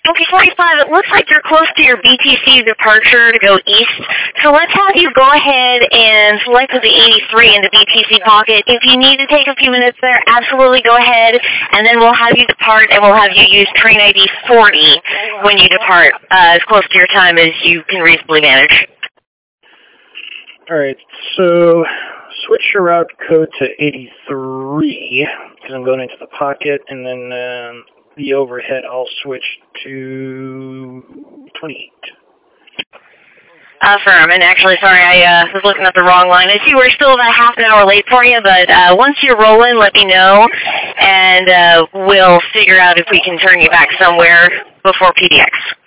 Okay, 45, it looks like you're close to your BTC departure to go east. So let's have you go ahead and select the 83 in the BTC pocket. If you need to take a few minutes there, absolutely go ahead, and then we'll have you depart, and we'll have you use train ID 40 when you depart, as close to your time as you can reasonably manage. Alright, so switch your route code to 83, because I'm going into the pocket, and then the overhead I'll switch to 28. Affirm, and actually, sorry, I was looking at the wrong line. I see we're still about half an hour late for you, but once you're rolling, let me know, and we'll figure out if we can turn you back somewhere before PDX.